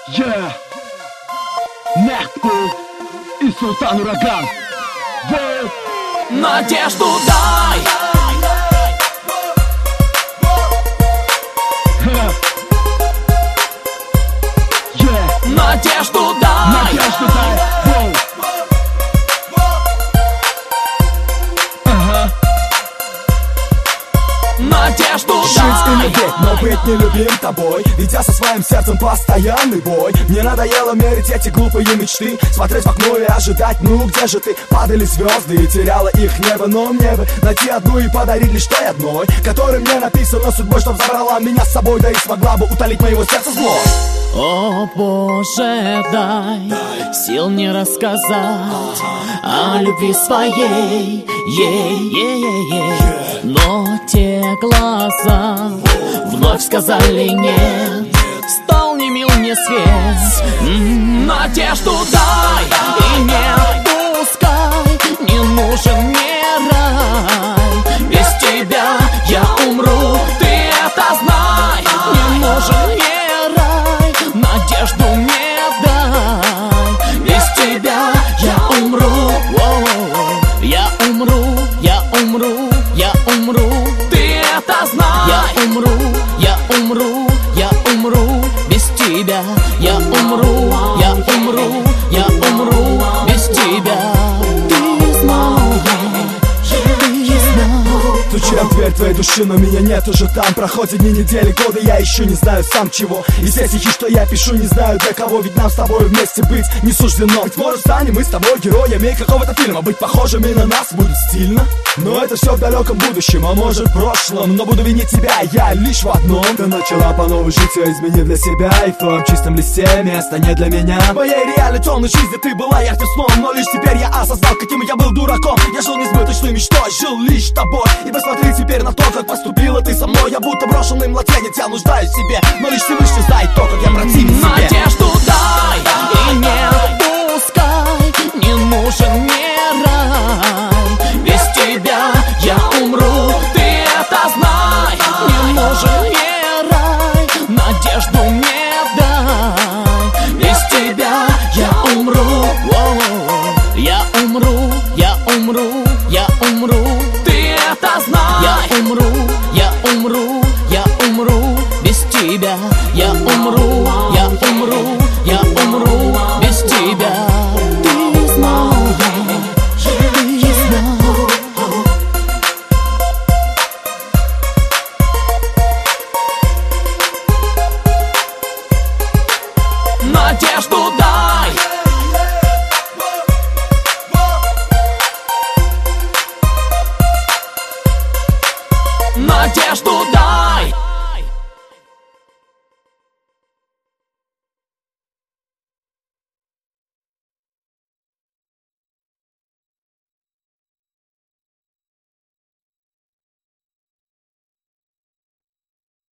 Yeah, Мехпул и Султан Ураган. Надежду дай. Надежду дай. Надежду дай. Надежду дай. Жить и любить, но быть нелюбим тобой, ведя со своим сердцем постоянный бой. Мне надоело мерить эти глупые мечты, смотреть в окно и ожидать, ну где же ты? Падали звезды и теряла их небо, но мне бы найти одну и подарить лишь той одной, которой мне написано судьбой, чтоб забрала меня с собой, да и смогла бы утолить моего сердца злость. О Боже, дай сил не рассказать о любви своей, но те глаза вновь сказали нет, стал не мил мне свет. Надежду дай и не пускай, не нужен мне рай, без тебя я умру, ты это знай, не нужен мне. Надежду мне дай, без тебя я умру, я умру, я умру, я умру, ты это знай. Я умру, я умру, я умру, без тебя я умру, я умру, я умру, без тебя. Ты знаешь, Стучи в дверь твоей души, но меня нет уже там. Проходят дни, недели, годы, я еще не знаю сам чего. И все стихи, что я пишу, не знаю для кого. Ведь нам с тобой вместе быть не суждено. Быть может, станем мы с тобой героями какого-то фильма. Быть похожими на нас будет стильно, но это все в далеком будущем, а может в прошлом. Но буду винить тебя, я лишь в одном: ты начала по новой жить, все изменив для себя. И в твоем чистом листе места не для меня. В моей реальной темной жизни ты была ярким сном, но лишь теперь я осознал, каким я был дураком. Я жил несбыточной мечтой, жил лишь тобой. И посмотри теперь на то, как поступила ты со мной. Я будто брошенный младенец, я нуждаюсь в себе, но лишь Всевышний знает то, как я противен себе. Надежду дай и не пускай, не нужен мне рай, без тебя я умру, ты это знай, не нужен мне рай, надежду мне дай, без тебя я умру, я умру, я умру, я умру, ты это знай. Я умру, я умру, я умру, без тебя я умру.